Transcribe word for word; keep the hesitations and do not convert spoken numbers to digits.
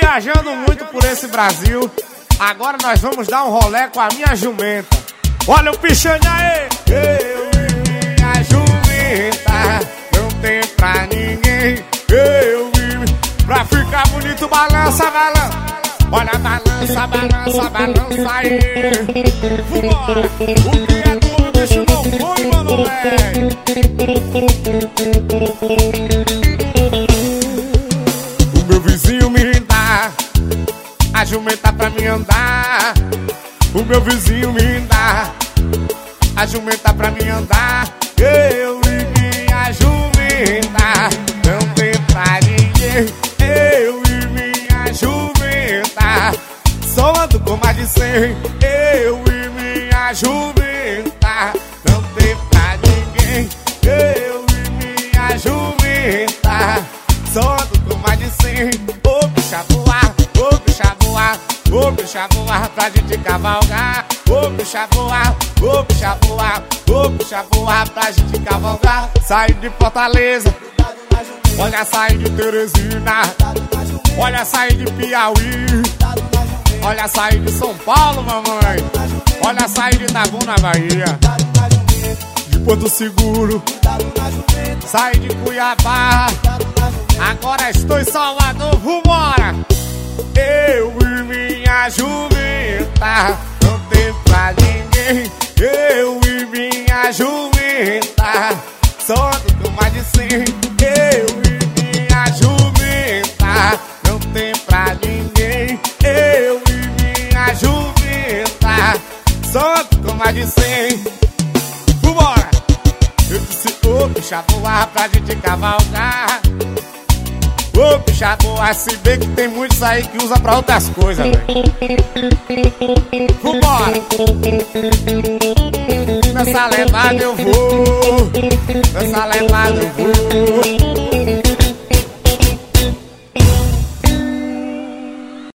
viajando muito por esse Brasil. Agora nós vamos dar um rolê com a minha jumenta. Olha o pichane aí! Eu e minha jumenta, não tem pra ninguém. Eu e... Pra ficar bonito, balança, balança. Olha, balança, balança, balança aí. Vambora! O criador deixa não foi, mano, velho. O meu vizinho me dá a jumenta pra mim andar. O meu vizinho me dá a jumenta pra mim andar. Eu e minha jumenta, não tem pra ninguém. Eu e minha jumenta, só ando com mais de cem. Eu e minha jumenta, não tem pra ninguém. Eu e minha jumenta, só ando com mais de cem. Ô bicha boa, ô bicha boa, ô bicha boa pra gente cavalgar. Ô bicha boa, ô bicha boa, ô bicha boa pra gente cavalgar. Saí de Fortaleza, olha, saí de Teresina, olha, saí de Piauí, olha, saí de São Paulo, mamãe, olha, saí de Itabuna, Bahia, de Porto Seguro, saí de Cuiabá, agora estou em Salvador, vambora! Eu e minha jumenta, não tem pra ninguém. Eu e minha jumenta, só ando com mais de cem. Eu e minha jumenta, não tem pra ninguém. Eu e minha jumenta, só ando com mais de cem. Vambora! Eu disse, ô bicha boa pra gente cavalgar. Ô bicha boa, se bem que tem muitos aí que usa pra outras coisas, velho. Vambora! Nessa levada eu vou, nessa levada eu vou.